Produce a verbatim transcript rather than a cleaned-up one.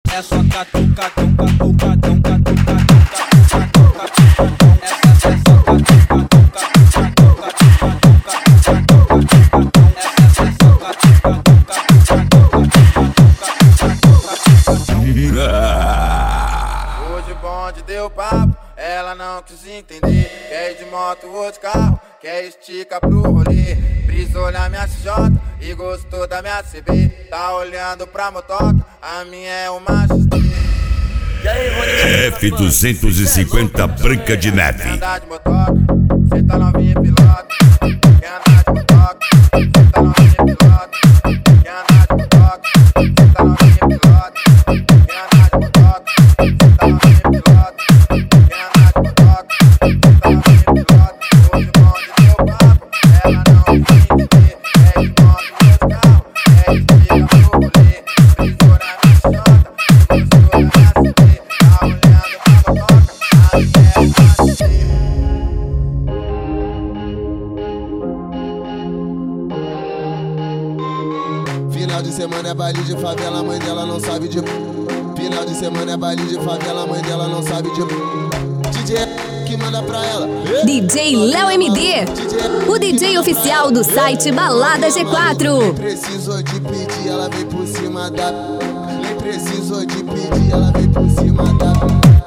É só catucadão, catucadão, catucadão. Hoje o bonde deu papo, ela não quis entender. Quer ir de moto ou de carro, quer esticar pro rolê. Brisou na minha C J e gostou da minha C B. Tá olhando pra motoca, a minha é uma X T. F duzentos e cinquenta Branca de Neve. Quer andar de motoca, cê tá novinha pilota. Quer andar de motoca, cê tá novinha pilota. Quer andar de motoca, cê tá novinha pilota. Quer andar de motoca, cê tá novinha pilota. Quer andar de motoca, cê tá novinha pilota. Hoje o bonde deu papo, ela não quis entender. É de moto ou de carro, é esticar pro rolê. Brisou na minha xota e gostou da minha C B. Tá olhando pra motoca, a minha é uma X T. Final de semana é baile de favela, mãe dela não sabe de. Final de semana é baile de favela, mãe dela não sabe de. D J que manda pra ela. D J Léo M D, o D J oficial do site Balada G quatro. Nem precisou de pedir, ela veio por cima da. Nem precisou de pedir, ela veio por cima da.